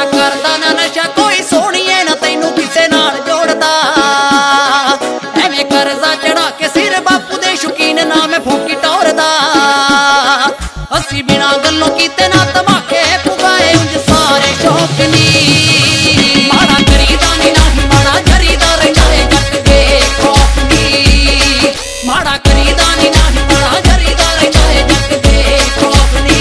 करदा ना नशा कोई सोहणीए ना तैनू किसे नाल जोड़दा। एवें करजा चढ़ा के सिर बापू दे शौकीन ना मैं फूकी टोरदा। असी बिना गल्लों कीते ना धमाके पुगाए उंज सारे शौकनी। माड़ा करीदा नी नाही माड़ा जरीदा रहिंदा ए जट बेखौफनी। माड़ा करीदा नी नाही माड़ा जरीदा रहिंदा ए जट बेखौफनी।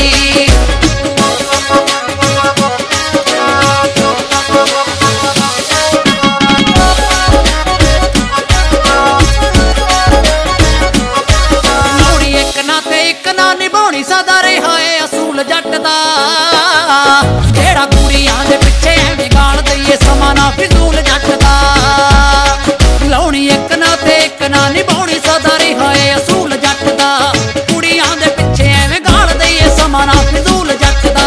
लोड़ी एक ना ते एक ना निभाउणी सदा रहा है असूल जट दा। जेड़ा कुड़ियां दे पिछे एवें गाल दईए समा ना फिजूल जट दा। लाउणी एक ना ते एक ना निभाउणी सदा रहा है असूल जट दा। कुड़ियां दे पिछे एवें गाल दईए समा ना फिजूल जट दा।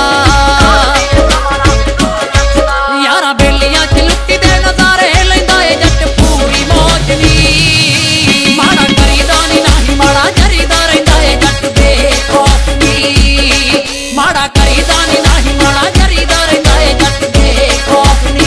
यारा बेलियां च लुट्टी दे नज़ारे लैंदा ए जट पूरी मौज नी। माड़ा करीदा नी नाही माड़ा जरीदा रहिंदा ए जट बेखौफनी। माड़ा करीदा नी नाही माड़ा जरीदा रहिंदा ए जट बेखौफनी।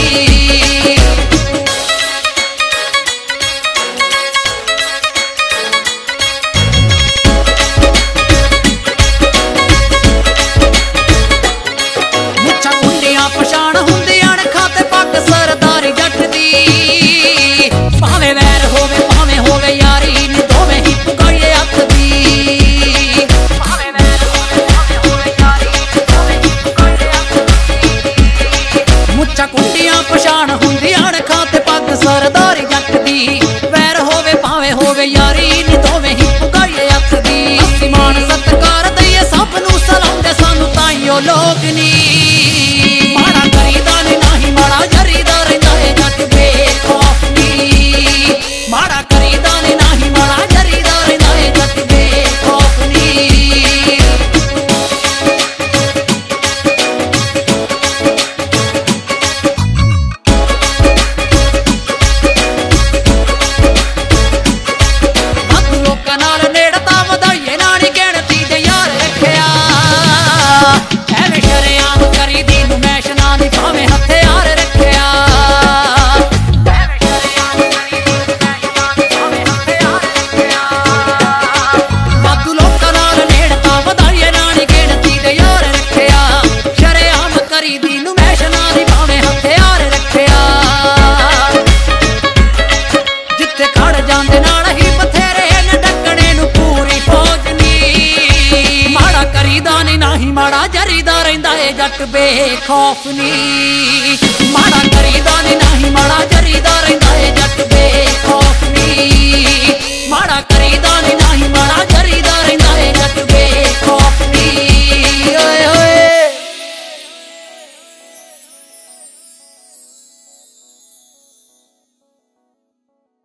मुच्छां कुंडियां पछाण हुंदियां ने खाते पग सरदारी जट दी। भावें वैर होवे भावें होवे यारी नी दोवें ही पुगाइए हथ दी। भावें वैर होवे भावें होवे यारी नी दोवें ही पुगाइए हथ दी। मुच्छां कुंडियां पछाण हुंदियां ने खाते पग सरदारी जट दी। वैर होवे भावें होवे यारी नी दोवें ही पुगाइए हथ दी। असीं मान सत्कार दईए सब नूं सलाउंदे सानू ताईं ओ लोग नी। माड़ा करीदा नी नाही माड़ा जरीदा रहिंदा ए जट बेखौफनी। माड़ा करीदा नी नाही माड़ा जरीदा रहिंदा ए जट बेखौफनी। वाधू लोकां नाल नेड़ता वधाइए ना नी गिणती दे यार रखिया। एवें शरेआम करी दी नूं मैश ना नी भावें हथियार रखिया। एवें शरेआम करी दी नूं मैश ना नी भावें हथियार रखिया। वाधू लोकां नाल नेड़ता वधाइए ना नी गिणती दे यार रखिया। शरेआम करी दी नूं मैश ना नी भावें हथियार रखिया। जिथे खड़ जांदे नाल ही बथेरे न डकणे नूं पूरी फौज नी। माड़ा करीदा नी नाही माड़ा जरीदा रहिंदा ए जट बेखौफनी। माड़ा करीदा नी नाही माड़ा जरीदा रहिंदा ए